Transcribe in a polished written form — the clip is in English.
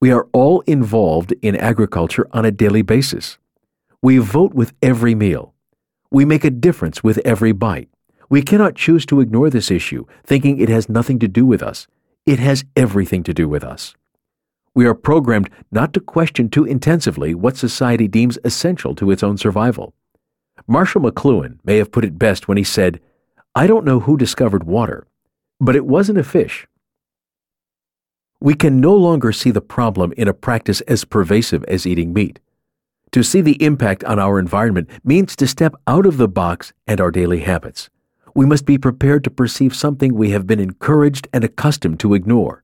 We are all involved in agriculture on a daily basis. We vote with every meal. We make a difference with every bite. We cannot choose to ignore this issue, thinking it has nothing to do with us. It has everything to do with us. We are programmed not to question too intensively what society deems essential to its own survival. Marshall McLuhan may have put it best when he said, "I don't know who discovered water, but it wasn't a fish." We can no longer see the problem in a practice as pervasive as eating meat. To see the impact on our environment means to step out of the box and our daily habits. We must be prepared to perceive something we have been encouraged and accustomed to ignore.